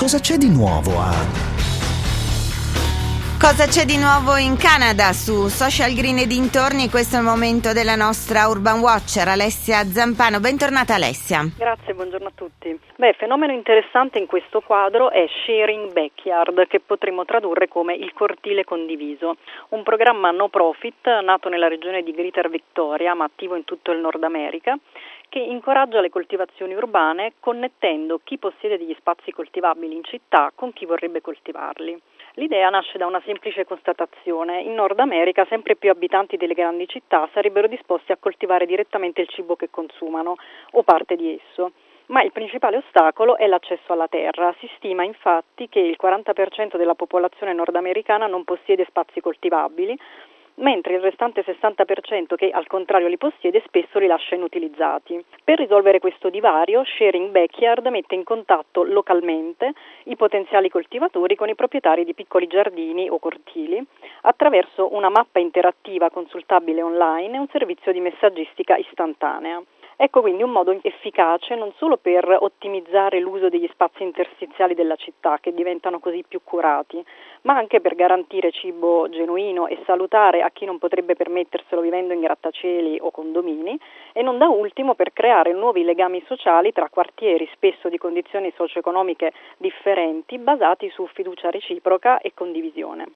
cosa c'è di nuovo a... Cosa c'è di nuovo in Canada? Su Social Green e dintorni, questo è il momento della nostra Urban Watcher, Alessia Zampano. Bentornata Alessia. Grazie, buongiorno a tutti. Fenomeno interessante in questo quadro è Sharing Backyard, che potremmo tradurre come il cortile condiviso, un programma no profit nato nella regione di Greater Victoria, ma attivo in tutto il Nord America, che incoraggia le coltivazioni urbane connettendo chi possiede degli spazi coltivabili in città con chi vorrebbe coltivarli. L'idea nasce da una semplice constatazione: in Nord America sempre più abitanti delle grandi città sarebbero disposti a coltivare direttamente il cibo che consumano o parte di esso, ma il principale ostacolo è l'accesso alla terra. Si stima infatti che il 40% della popolazione nordamericana non possiede spazi coltivabili, mentre il restante 60% che al contrario li possiede spesso li lascia inutilizzati. Per risolvere questo divario, Sharing Backyard mette in contatto localmente i potenziali coltivatori con i proprietari di piccoli giardini o cortili attraverso una mappa interattiva consultabile online e un servizio di messaggistica istantanea. Ecco quindi un modo efficace non solo per ottimizzare l'uso degli spazi interstiziali della città, che diventano così più curati, ma anche per garantire cibo genuino e salutare a chi non potrebbe permetterselo vivendo in grattacieli o condomini, e non da ultimo per creare nuovi legami sociali tra quartieri spesso di condizioni socio-economiche differenti, basati su fiducia reciproca e condivisione.